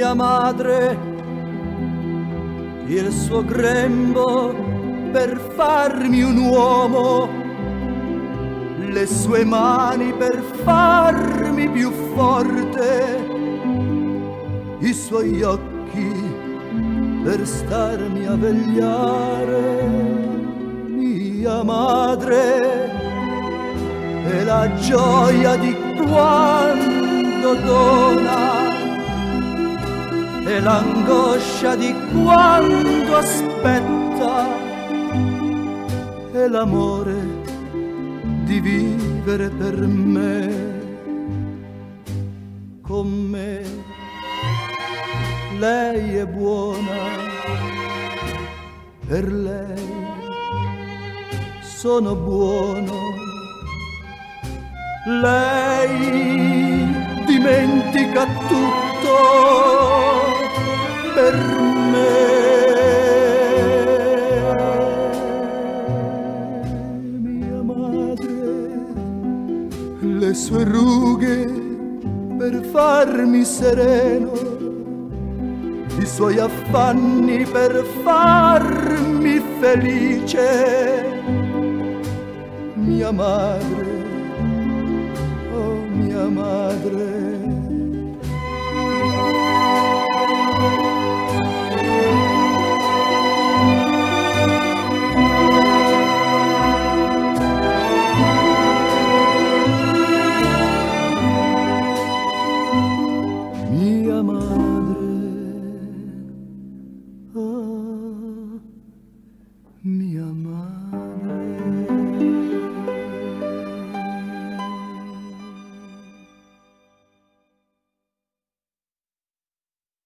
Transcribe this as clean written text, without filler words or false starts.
mia madre, il suo grembo per farmi un uomo, le sue mani per farmi più forte, i suoi occhi per starmi a vegliare. Mia madre è la gioia di quando dona, è l'angoscia di quando aspetta, è l'amore di vivere per me, con me. Lei è buona, per lei sono buono. Lei dimentica tutto per me. Mia madre, le sue rughe per farmi sereno, i suoi affanni per farmi felice. Mia madre, oh mia madre. Mia madre, oh mia madre.